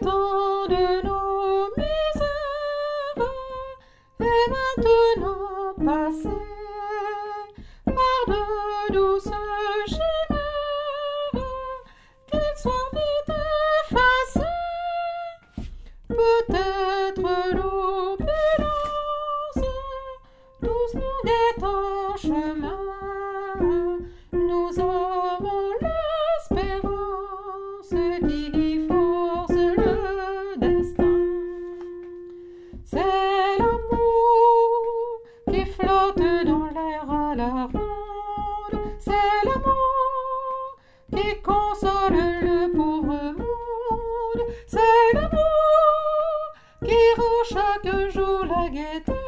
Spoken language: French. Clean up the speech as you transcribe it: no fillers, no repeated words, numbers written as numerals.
temps de nos misères est maintenant passé par de douces chimères, qu'ils soient vite effacés. Peut-être l'opulence tous nous guette en chemin. Nous aurons l'espérance qui force le destin. C'est l'amour qui flotte dans l'air à la ronde. C'est l'amour qui console le pauvre monde. C'est l'amour qui rend chaque jour la gaieté.